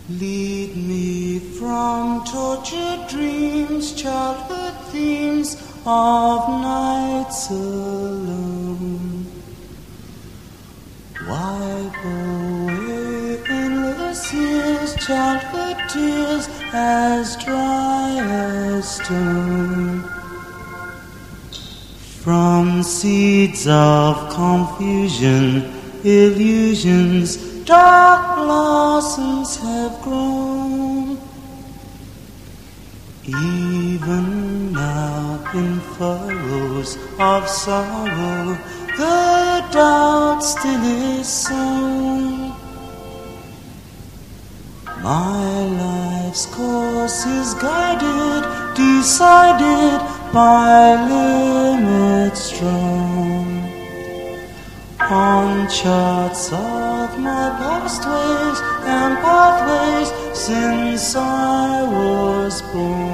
Lead me from tortured dreams, childhood themes of nights alone. Wipe away endless years, childhood tears as dry as stone. From seeds of confusion, illusions, dark blossoms have grown. Even now in furrows of sorrow, the doubt still is sown. My life's course is guided, decided by limits strong. On charts of my past ways and pathways since I was born.